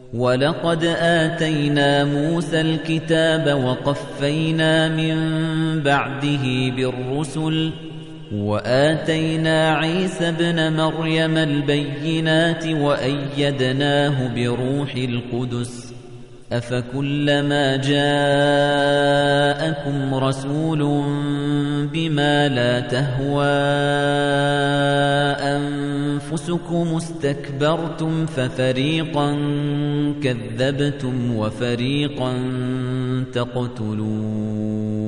وَلَقَدْ آتَيْنَا مُوسَى الْكِتَابَ وَقَفَّيْنَا مِن بَعْدِهِ بِالرُّسُلِ وَآتَيْنَا عِيسَى ابْنَ مَرْيَمَ الْبَيِّنَاتِ وَأَيَّدْنَاهُ بِرُوحِ الْقُدُسِ أَفَكُلَّمَا جَاءَكُمْ رَسُولٌ بِمَا لَا تَهْوَىٰ أَنفُسُكُمُ اسْتَكْبَرْتُمْ فَفَرِيقًا كَذَّبْتُمْ وَفَرِيقًا تَقْتُلُونَ